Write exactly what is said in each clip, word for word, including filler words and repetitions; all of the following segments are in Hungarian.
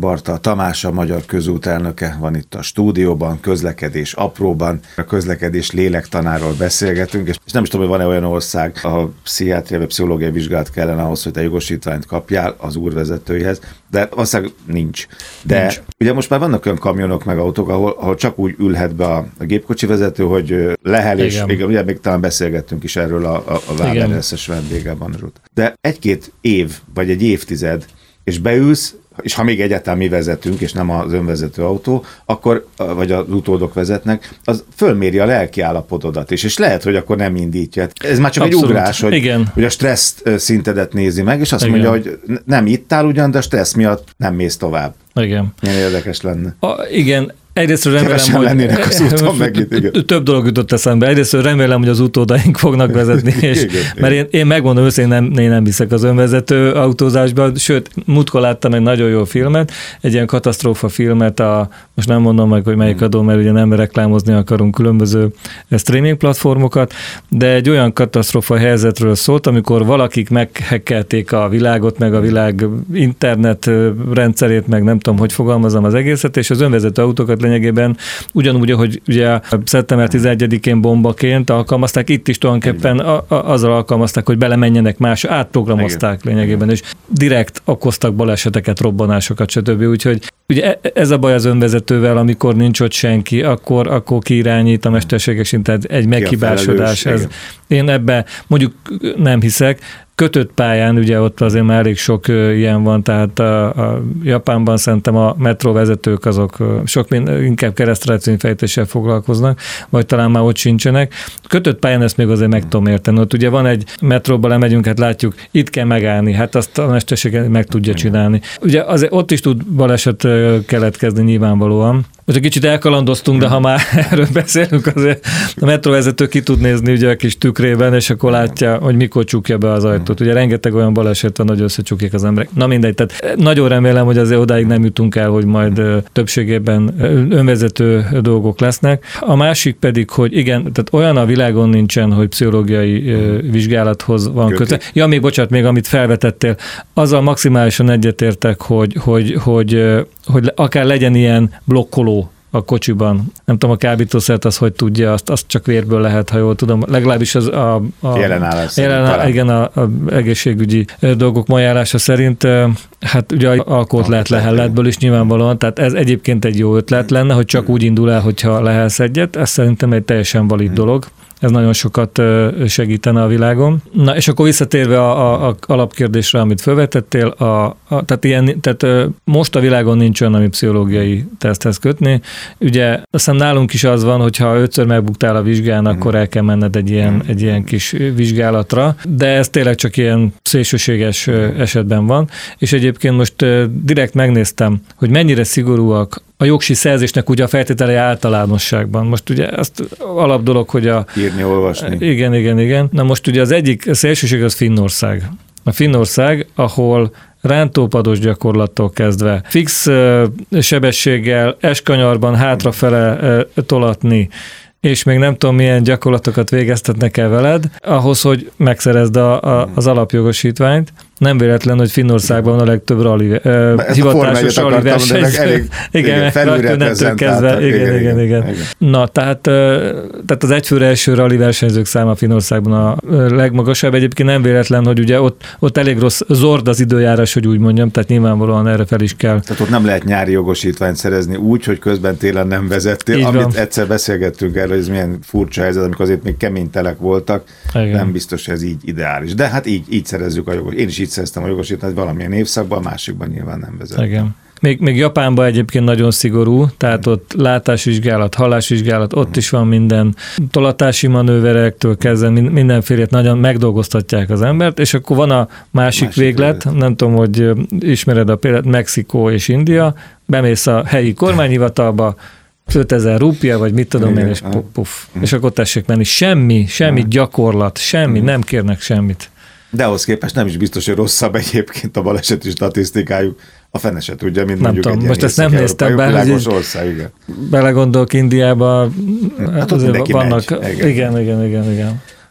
Barta Tamás, a Magyar Közút elnöke van itt a stúdióban, közlekedés apróban, a közlekedés lélektanáról beszélgetünk, és nem is tudom, hogy van-e olyan ország, ahol pszichiátriai vagy pszichológiai vizsgálat kellene ahhoz, hogy te jogosítványt kapjál az úrvezetőihez, de ország nincs. De nincs. Ugye most már vannak olyan kamionok meg autók, ahol, ahol csak úgy ülhet be a, a gépkocsi vezető, hogy lehel, és még, ugye még talán beszélgettünk is erről a, a, a Vábereszes vendégében. De egy-két év, vagy egy évtized, és beülsz, és ha még egyáltalán mi vezetünk, és nem az önvezető autó, akkor, vagy az utódok vezetnek, az fölméri a lelki állapotodat is, és lehet, hogy akkor nem indítja. Ez már csak Abszolút. Egy ugrás, hogy, hogy a stressz szintedet nézi meg, és azt Igen. mondja, hogy nem ittál ugyan, de a stressz miatt nem mész tovább. Igen. Milyen érdekes lenne. A, igen. Egyrészt remélem, lennének az úton meg itt, több dolog jutott eszembe. Egyrészt remélem, hogy az utódaink fognak vezetni, és, igen, mert én, én megmondom őszintén, nem, én nem hiszek az önvezető autózásban, sőt, múltkor láttam egy nagyon jó filmet, egy ilyen katasztrófa filmet, a, most nem mondom meg, hogy melyik adó, mert ugye nem reklámozni akarunk különböző streaming platformokat, de egy olyan katasztrófa helyzetről szólt, amikor valakik meghekkelték a világot, meg a világ internet rendszerét, meg nem tudom, hogy fogalmazom az egészet, és az önvezető autókat lényegében ugyanúgy, ahogy ugye szeptember tizenegyedikén bombaként alkalmazták, itt is tulajdonképpen a, a, azzal alkalmazták, hogy belemenjenek más, átprogramozták Igen. lényegében, és direkt okoztak baleseteket, robbanásokat, stb. Úgyhogy ugye ez a baj az önvezetővel, amikor nincs ott senki, akkor, akkor kiirányít a mesterséges internet, egy meghibásodás. Ez. Én ebbe mondjuk nem hiszek, kötött pályán, ugye ott azért már elég sok ilyen van, tehát a, a Japánban szerintem a metróvezetők azok sok inkább keresztrajzfejtéssel foglalkoznak, vagy talán már ott sincsenek. Kötött pályán ezt még azért meg tudom érteni. Ott ugye van egy metróba lemegyünk, hát látjuk, itt kell megállni, hát azt a mesterség meg tudja csinálni. Ugye azért ott is tud baleset keletkezni nyilvánvalóan. Most egy kicsit elkalandoztunk, de ha már erről beszélünk, azért a metróvezető ki tud nézni ugye a kis tükrében, és akkor látja, hogy mikor csukja be az ajtót. Ugye rengeteg olyan baleset van, hogy összecsukják az emberek. Na mindegy, tehát nagyon remélem, hogy azért odáig nem jutunk el, hogy majd többségében önvezető dolgok lesznek. A másik pedig, hogy igen, tehát olyan a világon nincsen, hogy pszichológiai vizsgálathoz van kötve. Ja, még bocsánat, még amit felvetettél, azzal maximálisan egyetértek, hogy, hogy, hogy, hogy akár legyen ilyen blokkoló a kocsiban. Nem tudom, a kábítószert az hogy tudja, azt, azt csak vérből lehet, ha jól tudom. Legalábbis az a, a jelenállás jelen, igen, a, a egészségügyi dolgok ajánlása szerint, hát ugye alkoholt lehet lehelletből is nyilvánvalóan, tehát ez egyébként egy jó ötlet lenne, hogy csak úgy indul el, hogyha lehelsz egyet. Ez szerintem egy teljesen valid dolog. Ez nagyon sokat segítene a világon. Na, és akkor visszatérve a, a, a alapkérdésre, amit felvetettél, a, a, tehát, ilyen, tehát most a világon nincs olyan, ami pszichológiai teszthez kötni. Ugye azt hiszem nálunk is az van, hogy ha ötször megbuktál a vizsgán, akkor el kell menned egy ilyen, egy ilyen kis vizsgálatra, de ez tényleg csak ilyen szélsőséges esetben van, és egyébként most direkt megnéztem, hogy mennyire szigorúak a jogsi szerzésnek ugye a feltételei általánosságban. Most ugye azt alap dolog, hogy a... Írni, olvasni. Igen, igen, igen. Na most ugye az egyik szélsőség az Finnország. A Finnország, ahol rántópados gyakorlattól kezdve, fix sebességgel, eskanyarban hátrafele tolatni, és még nem tudom, milyen gyakorlatokat végeztetnek el veled, ahhoz, hogy megszerezd a, a, az alapjogosítványt. Nem véletlen, hogy Finnországban a legtöbb rally, uh, hivatásos rally versenyző. Igen, rajtőnettől kezdve. Igen, igen, igen, igen. igen. Na, tehát, uh, tehát az egyfőre első rally versenyzők száma Finnországban a legmagasabb. Egyébként nem véletlen, hogy ugye ott, ott elég rossz, zord az időjárás, hogy úgy mondjam, tehát nyilvánvalóan erre fel is kell. Tehát ott nem lehet nyári jogosítványt szerezni úgy, hogy közben télen nem vezettél. Így amit van. Egyszer beszélgettünk erről, hogy ez milyen furcsa helyzet, amikor azért még kemény telek voltak. Igen. Nem biztos, hogy ez így ideális. De hát így, így szerezzük a jogosítványt. Én is így szereztem a jogosítványt valamilyen évszakban, a másikban nyilván nem vezettem. Igen. Még, még Japánban egyébként nagyon szigorú, tehát ott látásvizsgálat, hallásvizsgálat, ott is van minden tolatási manőverektől kezdve mindenfélét nagyon megdolgoztatják az embert, és akkor van a másik, másik véglet, véglet, nem tudom, hogy ismered a példát, Mexikó és India, bemész a helyi kormányhivatalba, ötezer rúpia, vagy mit tudom én, és puff, puff. És akkor tessék menni. Semmi, semmi gyakorlat, semmi, nem kérnek semmit. De ahhoz képest nem is biztos, hogy rosszabb egyébként a baleseti statisztikájuk. A fene se tudja, mint nem mondjuk tudom, egy most ezt nem néztem be, hogy ország, igen. belegondolok Indiába, hát ott vannak, megy. igen, igen, igen, igen.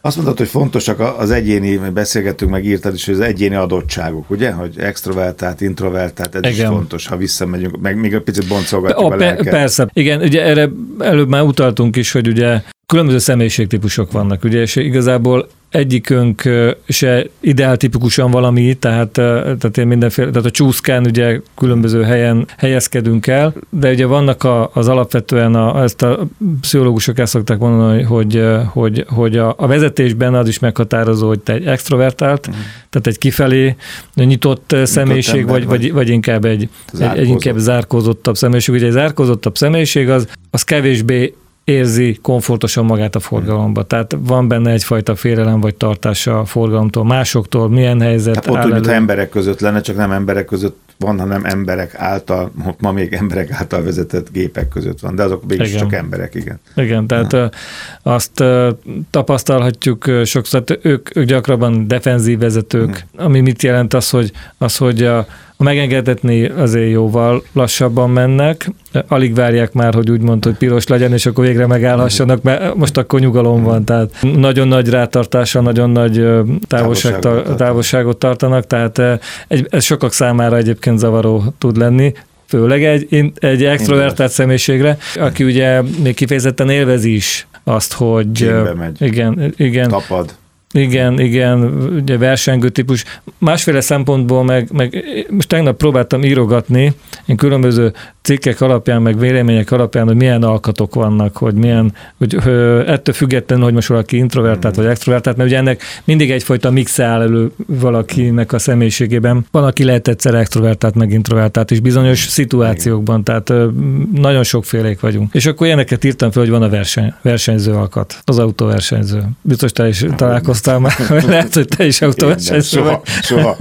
Azt mondod, hogy fontosak az egyéni, beszélgettünk, meg írtad is, hogy az egyéni adottságok, ugye? Hogy extrovertált, introvertált, ez igen. is fontos, ha visszamegyünk, meg még egy picit boncolgatjuk a, a lelket. Persze, igen, ugye erre előbb már utaltunk is, hogy ugye különböző személyiségtípusok vannak, ugye, és igazából egyikünk se ideáltipikusan valami, tehát, tehát én mindenféle, tehát a csúszkán ugye különböző helyen helyezkedünk el, de ugye vannak a, az alapvetően, a, ezt a pszichológusok el szokták mondani, hogy, hogy, hogy a, a vezetésben az is meghatározó, hogy te egy extrovertált, mm. tehát egy kifelé nyitott, nyitott személyiség, vagy, vagy, vagy inkább egy, egy, egy inkább zárkózottabb személyiség. Ugye egy zárkózottabb személyiség az, az kevésbé érzi komfortosan magát a forgalomba. Tehát van benne egyfajta félelem vagy tartása a forgalomtól, másoktól, milyen helyzet hát pont úgy, mintha emberek között lenne, csak nem emberek között van, hanem emberek által, ma még emberek által vezetett gépek között van, de azok mégis csak emberek, igen. Igen, tehát ja. azt tapasztalhatjuk sokszor, ők, ők gyakrabban defenzív vezetők, hmm. ami mit jelent az, hogy, az, hogy a A megengedetni azért jóval lassabban mennek, alig várják már, hogy úgy mondta, hogy piros legyen, és akkor végre megállhassanak, mert most akkor nyugalom van, tehát nagyon nagy rátartással, nagyon nagy távolság, távolságot, távolságot tartanak, tehát egy, ez sokak számára egyébként zavaró tud lenni, főleg egy, egy extrovertált személyiségre, aki ugye még kifejezetten élvezi is azt, hogy megy. igen, igen. Tapad. Igen, igen, ugye versengő típus. Másféle szempontból meg, meg most tegnap próbáltam írogatni, én különböző cikkek alapján, meg vélemények alapján, hogy milyen alkatok vannak, hogy milyen, hogy ettől függetlenül, hogy most valaki introvertált vagy extrovertált, mert ugye ennek mindig egyfajta mixe áll elő valakinek a személyiségében. Van, aki lehet egyszer extrovertált, meg introvertált is bizonyos szituációkban, tehát nagyon sokfélék vagyunk. És akkor ilyeneket írtam fel, hogy van a verseny, versenyző alkat, az autóversenyző. Biztos te is találkoztál már, lehet, hogy te is autóversenyző vagy. Soha, soha.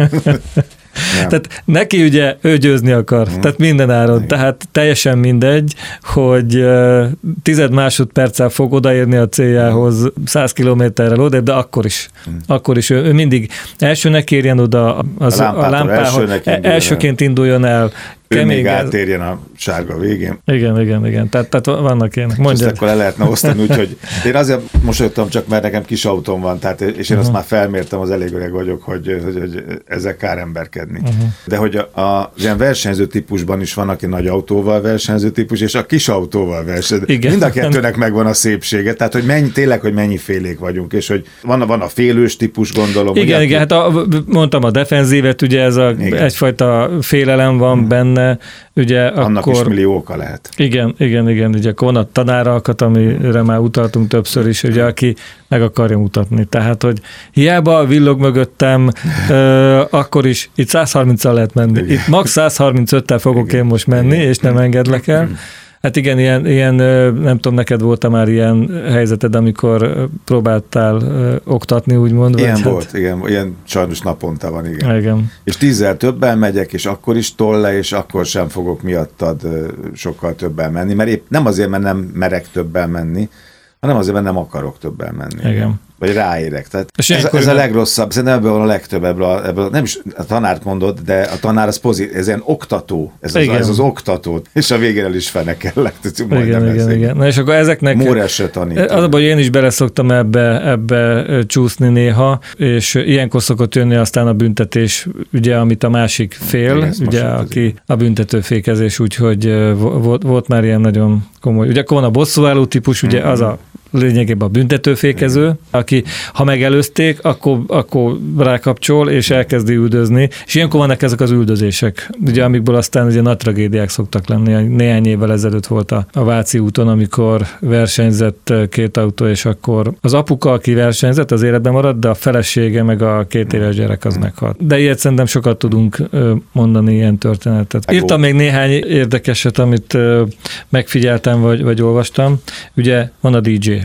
Nem. Tehát neki ugye ő győzni akar, hmm. tehát minden áron. Igen. Tehát teljesen mindegy, hogy uh, tized másodperccel fog odaérni a céljához száz kilométerrel oda, de akkor is. Hmm. Akkor is ő, ő mindig elsőnek érjen oda az, a, a lámpához, elsőként induljon el. Ő még átérjen a sárga végén. Igen, igen, igen. Tehát, tehát vannak ilyenek. Mondjad. Ezt akkor le lehetne osztani, úgyhogy én azért mosolyogtam csak, mert nekem kis autóm van, tehát, és én uh-huh. azt már felmértem, az elég öreg vagyok, hogy, hogy, hogy ezzel kár emberkedni. Uh-huh. De hogy a, a, az ilyen versenyző típusban is van, aki nagy autóval versenyző típus, és a kis autóval versenyző. Igen. Mind a kettőnek megvan a szépsége, tehát hogy mennyi, tényleg, hogy mennyi félék vagyunk, és hogy van, van a félős típus, gondolom. Igen, ugye, igen, hát a, mondtam a defenzívet, ugye ez a, egyfajta félelem van uh-huh. benne, ugye annak akkor, is millió oka lehet. Igen, igen, igen, ugye akkor van a tanáralkat, amire már utaltunk többször is, ugye, aki meg akarja mutatni. Tehát, hogy hiába villog mögöttem, ö, akkor is itt száz harminccal lehet menni. Igen. Itt max száz harmincöttel fogok igen. én most menni, igen. és nem engedlek el. Hát igen, ilyen, ilyen, nem tudom, neked volt már ilyen helyzeted, amikor próbáltál ö, oktatni, úgymond? Ilyen vagy volt, hát... igen, ilyen sajnos naponta van, igen. igen. És tízzel többen megyek, és akkor is tolle, és akkor sem fogok miattad ö, sokkal többen menni, mert épp nem azért, mert nem merek többen menni, hanem azért, mert nem akarok többen menni. Igen. Vagy ráérek. Tehát ez, ez a legrosszabb, szerintem ebből van a legtöbb, ebből, a, ebből nem is a tanárt mondod, de a tanár az pozitív, ez ilyen oktató, ez az, ez az oktató, és a végén el is fenekellek. Igen, igen, igen. Na és akkor ezeknek... Móresre tanít. Az a baj, én is beleszoktam ebbe, ebbe csúszni néha, és ilyenkor szokott jönni aztán a büntetés, ugye, amit a másik fél, igen, ugye, aki a büntetőfékezés, úgyhogy volt, volt már ilyen nagyon komoly. Ugye akkor van a bosszúálló típus, ugye mm-hmm. az a lényegében a büntetőfékező, aki ha megelőzték, akkor, akkor rákapcsol, és elkezdi üldözni. És ilyenkor vannak ezek az üldözések, ugye, amikből aztán ugye nagy tragédiák szoktak lenni. Néhány évvel ezelőtt volt a, a Váci úton, amikor versenyzett két autó, és akkor az apuka, aki versenyzett, az életben maradt, de a felesége meg a két éves gyerek az meghalt. De ilyet szerintem sokat tudunk mondani, ilyen történetet. Írtam még néhány érdekeset, amit megfigyeltem, vagy, vagy olvastam. Ugye van a dé dzsé.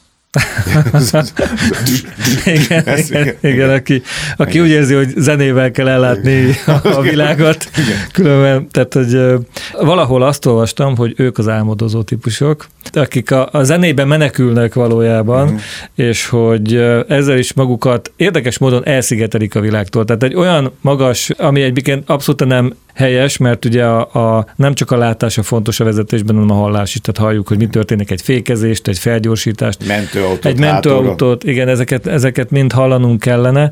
igen, igen, igen, aki, aki úgy érzi, hogy zenével kell ellátni a világot. Különben, tehát, hogy valahol azt olvastam, hogy ők az álmodozó típusok, akik a, a zenében menekülnek valójában, uh-huh. és hogy ezzel is magukat érdekes módon elszigetelik a világtól. Tehát egy olyan magas, ami egyébként abszolút nem helyes, mert ugye a, a, nem csak a látása fontos a vezetésben, hanem a hallás is. Tehát halljuk, hogy mi történik, egy fékezést, egy felgyorsítást, mentőautót, egy mentőautót, igen, ezeket, ezeket mind hallanunk kellene.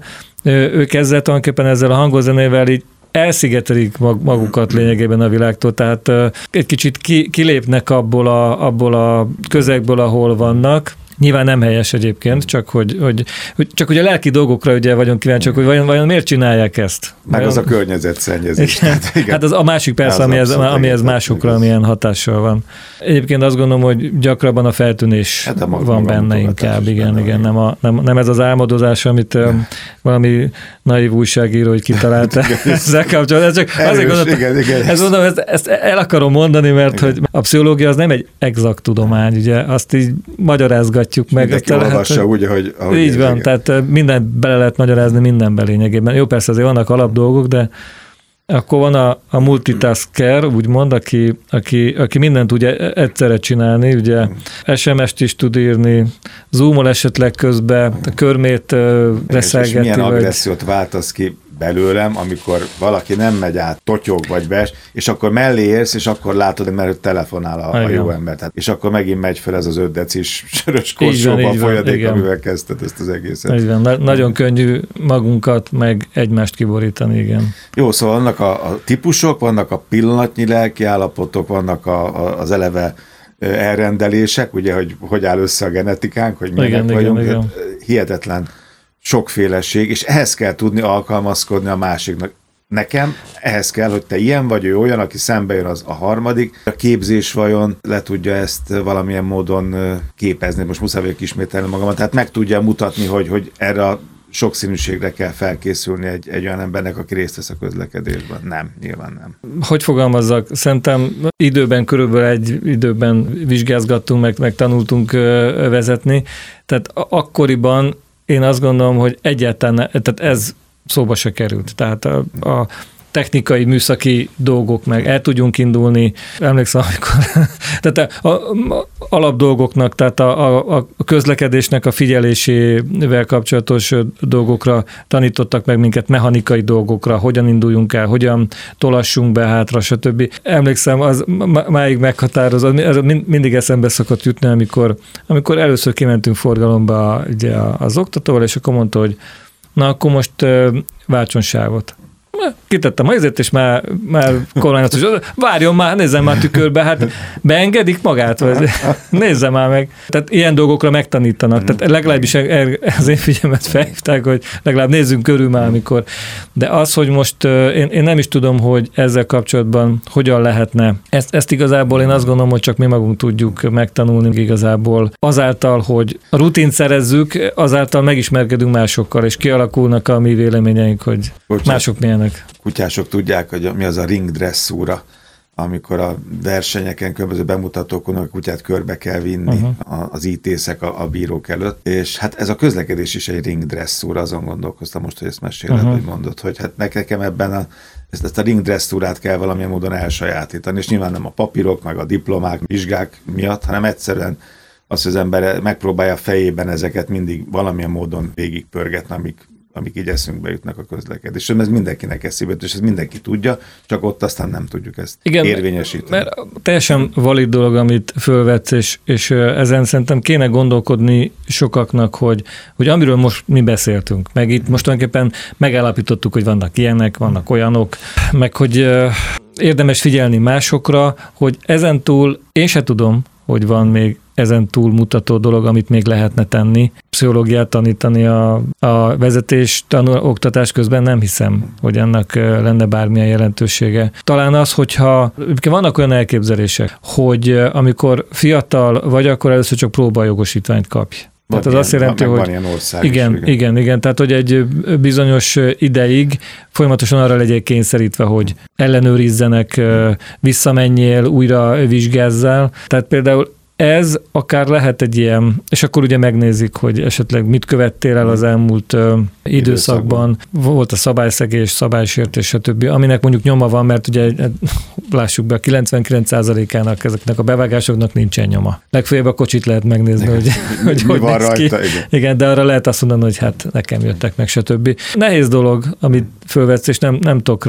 Ők ezzel tulajdonképpen ezzel a hangoszenével így elszigetelik magukat lényegében a világtól, tehát egy kicsit kilépnek abból a, abból a közegből, ahol vannak. Nyilván nem helyes egyébként, csak hogy, hogy, hogy, csak hogy a lelki dolgokra ugye vagyunk kíváncsiak, hogy vajon, vajon miért csinálják ezt. Meg vajon... az a környezetszennyezés. Igen. Igen. Hát az a másik persze, ami ez, ami ez másokra, igaz. Amilyen hatással van. Egyébként azt gondolom, hogy gyakrabban a feltűnés hát a mag- van benne inkább. Igen, igen. Nem, a, nem, nem ez az álmodozás, amit um, valami naív újságíró, hogy kitalálta ezzel kapcsolatban. Ez csak azért gondoltam, igen, igen. Ezt, mondom, ezt, ezt el akarom mondani, mert hogy a pszichológia az nem egy exakt tudomány, ugye azt így magyarázgatjuk meg. Mindenki olvassa hát, úgy, ahogy, ahogy így van, igen. Tehát mindent bele lehet magyarázni mindenben lényegében. Jó, persze azért vannak alapdolgok, de akkor van a, a multitasker, úgymond, aki, aki, aki mindent ugye egyszerre csinálni, ugye es em es-t is tud írni, zoomol esetleg közben, a körmét reszelgeti. És milyen vagy... agressziót váltasz ki belőlem, amikor valaki nem megy át, totyog vagy bes, és akkor mellé érsz, és akkor látod, mert telefonál a, a jó ember. Tehát, és akkor megint megy fel ez az öt decis sörös korsóba a folyadék, igen. Amivel kezdted ezt az egészet. Így van. Na, nagyon könnyű magunkat, meg egymást kiborítani, igen. Jó, szóval vannak a, a típusok, vannak a pillanatnyi lelkiállapotok, vannak a, a, az eleve elrendelések, ugye, hogy hogy áll össze a genetikánk, hogy milyenek vagyunk. Igen, igen. Hihetetlen sokféleség, és ehhez kell tudni alkalmazkodni a másiknak. Nekem ehhez kell, hogy te ilyen vagy, ő olyan, aki szembe jön az a harmadik. A képzés vajon le tudja ezt valamilyen módon képezni, most muszáj vagyok ismételni magamat, tehát meg tudja mutatni, hogy, hogy erre a sokszínűségre kell felkészülni egy, egy olyan embernek, aki részt vesz a közlekedésben. Nem, nyilván nem. Hogy fogalmazzak? Szerintem időben, körülbelül egy időben vizsgázgattunk, meg, meg tanultunk vezetni, tehát akkoriban én azt gondolom, hogy egyáltalán, tehát ez szóba se került. Tehát a, a technikai, műszaki dolgok meg el tudjunk indulni. Emlékszem, amikor tehát a, a alapdolgoknak, tehát a, a, a közlekedésnek a figyelésével kapcsolatos dolgokra tanítottak meg minket, mechanikai dolgokra, hogyan induljunk el, hogyan tolassunk be hátra, stb. Emlékszem, az máig meghatározó, ez mindig eszembe szokott jutni, amikor, amikor először kimentünk forgalomba ugye az oktatóval, és akkor mondta, hogy na akkor most váltson sávot. Kitettem a ezért, és már, már kormányos, várjon már, nézzem már tükörbe, hát beengedik magát, vagy nézzem már meg. Tehát ilyen dolgokra megtanítanak, tehát legalábbis az én figyelmet felhívták, hogy legalább nézzünk körül már, amikor. De az, hogy most én, én nem is tudom, hogy ezzel kapcsolatban hogyan lehetne. Ezt, ezt igazából én azt gondolom, hogy csak mi magunk tudjuk megtanulni igazából. Azáltal, hogy a rutint szerezzük, azáltal megismerkedünk másokkal, és kialakulnak a mi véleményeink, hogy Bocsánat. Mások milyenek. Kutyások tudják, hogy mi az a ringdresszúra, amikor a versenyeken, különböző bemutatókon a kutyát körbe kell vinni uh-huh. az ítészek a, a bírók előtt, és hát ez a közlekedés is egy ringdresszúra, azon gondolkoztam most, hogy ezt meséled, uh-huh. hogy mondod, hogy hát nekem ebben a, ezt, ezt a ringdresszúrát kell valamilyen módon elsajátítani, és nyilván nem a papírok, meg a diplomák, vizsgák miatt, hanem egyszerűen az, hogy az ember megpróbálja a fejében ezeket mindig valamilyen módon végigpörgetni, amik amik így eszünkbe jutnak a közlekedésről. Ez mindenkinek eszébe jut, és ez mindenki tudja, csak ott aztán nem tudjuk ezt igen, érvényesíteni. Mert teljesen valid dolog, amit fölvetsz, és, és ezen szerintem kéne gondolkodni sokaknak, hogy, hogy amiről most mi beszéltünk, meg itt most tulajdonképpen megállapítottuk, hogy vannak ilyenek, vannak olyanok, meg hogy érdemes figyelni másokra, hogy ezentúl én se tudom, hogy van még ezen túlmutató dolog, amit még lehetne tenni. Pszichológiát tanítani a, a vezetés tanul, oktatás közben nem hiszem, hogy ennek lenne bármilyen jelentősége. Talán az, hogyha vannak olyan elképzelések, hogy amikor fiatal vagy, akkor először csak próbajogosítványt kapj. Tehát az ilyen, azt jelenti, hogy igen, igen, igen, igen, tehát hogy egy bizonyos ideig folyamatosan arra legyél kényszerítve, hogy ellenőrizzenek, visszamenjél, újra vizsgázzál. Tehát például ez akár lehet egy ilyen, és akkor ugye megnézik, hogy esetleg mit követtél el az elmúlt ö, időszakban. Volt a szabályszegés, szabálysértés, stb., aminek mondjuk nyoma van, mert ugye lássuk be, a kilencvenkilenc százalékának ezeknek a bevágásoknak nincsen nyoma. Legfeljebb a kocsit lehet megnézni, hogy hogy, hogy van néz ki. Rajta, igen. igen, de arra lehet azt mondani, hogy hát nekem jöttek meg, stb. Nehéz dolog, amit fölvetsz, és nem, nem tudok rá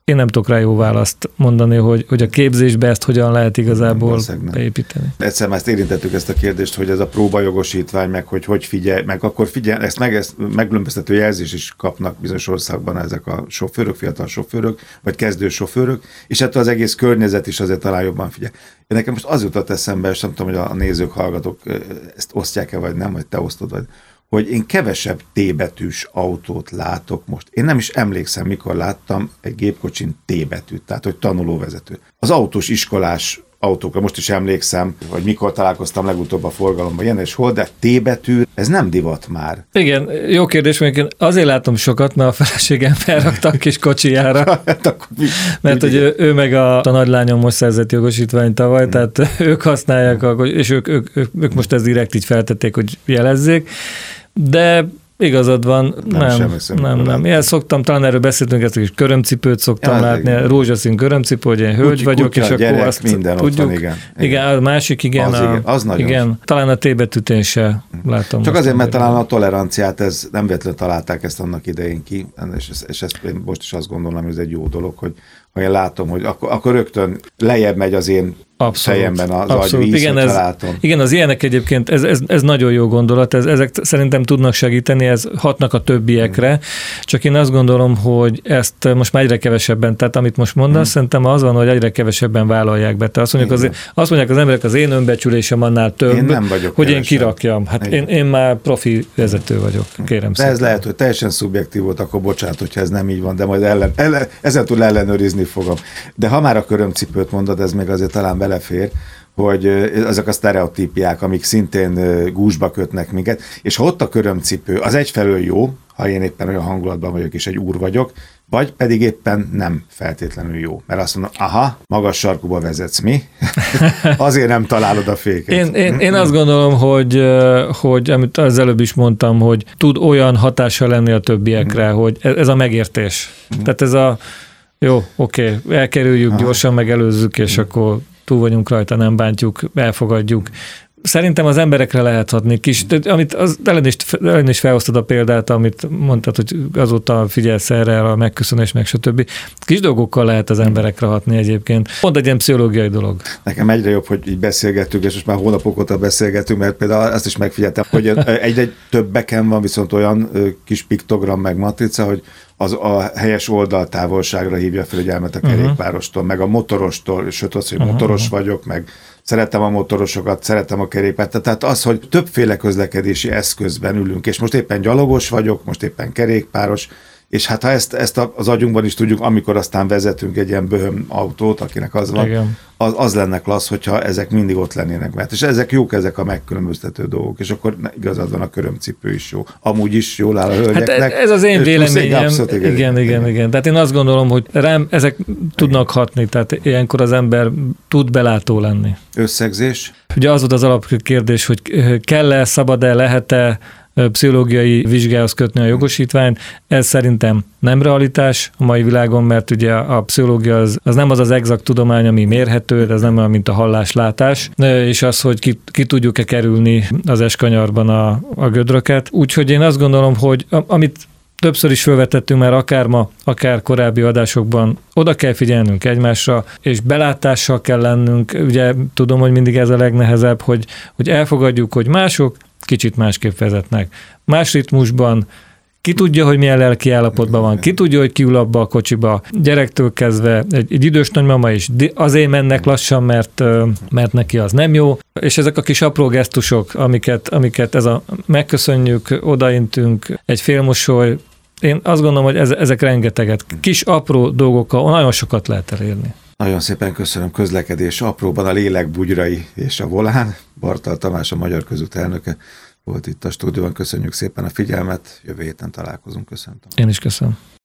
én nem tudok rá jó választ mondani, hogy, hogy a képzésbe ezt hogyan lehet igazából beépíteni. Egyszer már ezt érintettük ezt a kérdést, hogy ez a próbajogosítvány, meg hogy hogy figyelj, meg akkor figyelj, ezt, meg, ezt megkülönböztető jelzés is kapnak bizonyos országban ezek a sofőrök, fiatal sofőrök, vagy kezdő sofőrök, és ettől az egész környezet is azért talán jobban figyel. Én nekem most az jutott eszembe, és nem tudom, hogy a nézők, hallgatók ezt osztják-e, vagy nem, vagy te osztod, vagy hogy én kevesebb T-betűs autót látok most. Én nem is emlékszem, mikor láttam egy gépkocsin T-betűt, tehát hogy tanulóvezető. Az autós iskolás autókra most is emlékszem, hogy mikor találkoztam legutóbb a forgalomban, ilyen és hol, de T-betű, ez nem divat már. Igen, jó kérdés, mert én azért látom sokat, mert a feleségem felrakta a kis kocsijára, mert hogy ő, ő meg a, a nagylányom most szerzett jogosítványt tavaly, hmm. tehát ők használják, a, és ők, ők, ők, ők most ezt direkt így feltették, hogy jelezzék, de igazad van, nem, nem, nem, nem. Ilyen szoktam, talán erről beszéltünk, ezt is körömcipőt szoktam ja, látni, igen. Rózsaszín körömcipő, hogy én hölgy Kutyi, vagyok, kutya, és gyerek, akkor azt minden tudjuk. Van, igen. Igen, a másik, igen, az, a, igen, az igen, talán a T-betűt én se látom. Csak azért, mert talán a toleranciát, ez nem véletlenül találták ezt annak idején ki, és, és ezt én most is azt gondolom, hogy ez egy jó dolog, hogy ha én látom, hogy akkor, akkor rögtön lejjebb megy az én abszolút, fejemben az agyvíz, igen, ez, látom. Igen, az ilyenek egyébként, ez, ez, ez nagyon jó gondolat, ez, ezek szerintem tudnak segíteni, ez hatnak a többiekre, hmm. csak én azt gondolom, hogy ezt most már egyre kevesebben, tehát amit most mondasz, hmm. szerintem az van, hogy egyre kevesebben vállalják be. Tehát azt mondják, az, azt mondják az emberek, az én önbecsülésem annál több, én nem vagyok hogy kevesebb. Én kirakjam. Hát én, én már profi vezető vagyok, kérem de szépen. Ez lehet, hogy teljesen szubjektív volt, akkor bocsánat, hogyha ez nem így van, de majd ellen, ellen, ezen túl ellenőrizni fogom. De ha már a körömcipőt mondod, ez még azért talán belefér, hogy ezek a sztereotípiák, amik szintén gúzsba kötnek minket, és ha ott a körömcipő, az egyfelől jó, ha én éppen olyan hangulatban vagyok, és egy úr vagyok, vagy pedig éppen nem feltétlenül jó. Mert azt mondom, aha, magas sarkuba vezetsz, mi? Azért nem találod a féket. Én, én, én azt gondolom, hogy, hogy amit az előbb is mondtam, hogy tud olyan hatással lenni a többiekre, hmm. hogy ez a megértés. Hmm. Tehát ez a jó, oké, okay, elkerüljük, aha. gyorsan megelőzzük, és hmm. akkor túl vagyunk rajta, nem bántjuk, elfogadjuk. Szerintem az emberekre lehet hatni kis, amit az ellen is, ellen is felhoztad a példát, amit mondtad, hogy azóta figyelsz erre a megköszönés, meg stb. Kis dolgokkal lehet az emberekre hatni egyébként. Pont egy ilyen pszichológiai dolog. Nekem egyre jobb, hogy így beszélgettünk, és most már hónapok óta beszélgetünk, mert például azt is megfigyeltem, hogy egyre több beken van viszont olyan kis piktogram meg matrica, hogy az a helyes oldaltávolságra hívja figyelmet a kerékpárostól, meg a motorostól, sőt az, hogy motoros vagyok, meg szeretem a motorosokat, szeretem a kerékpárt. Tehát az, hogy többféle közlekedési eszközben ülünk, és most éppen gyalogos vagyok, most éppen kerékpáros, és hát ha ezt, ezt az agyunkban is tudjuk, amikor aztán vezetünk egy ilyen böhöm autót, akinek az van, az, az lenne klassz, hogyha ezek mindig ott lennének. Mert és ezek jók, ezek a megkülönböztető dolgok, és akkor igazad van, a körömcipő is jó. Amúgy is jól áll a hölgyeknek. Hát ez az én véleményem. Abszolút, igen, igen, igen, igen. Tehát én azt gondolom, hogy rám ezek tudnak hatni, tehát ilyenkor az ember tud belátó lenni. Összegzés? Ugye az volt az alapkérdés, hogy kell-e, szabad-e, lehet-e pszichológiai vizsgához kötni a jogosítványt. Ez szerintem nem realitás a mai világon, mert ugye a pszichológia az, az nem az az exakt tudomány, ami mérhető, de ez nem olyan, mint a halláslátás, és az, hogy ki, ki tudjuk-e kerülni az eskanyarban a, a gödröket. Úgyhogy én azt gondolom, hogy amit többször is felvetettünk már akár ma, akár korábbi adásokban, oda kell figyelnünk egymásra, és belátással kell lennünk. Ugye tudom, hogy mindig ez a legnehezebb, hogy, hogy elfogadjuk, hogy mások kicsit másképp vezetnek. Más ritmusban, ki tudja, hogy milyen lelki állapotban van, ki tudja, hogy kiül abba a kocsiba, gyerektől kezdve, egy, egy idős nagymama is azért mennek lassan, mert, mert neki az nem jó, és ezek a kis apró gesztusok, amiket, amiket ez a megköszönjük, odaintünk, egy félmosoly, én azt gondolom, hogy ez, ezek rengeteget, kis apró dolgokkal nagyon sokat lehet elérni. Nagyon szépen köszönöm. Közlekedés apróban a lélek bugyrai és a volán. Bartal Tamás, a Magyar Közút elnöke volt itt a stúdióban. Köszönjük szépen a figyelmet. Jövő héten találkozunk. Köszönöm. Én is köszönöm.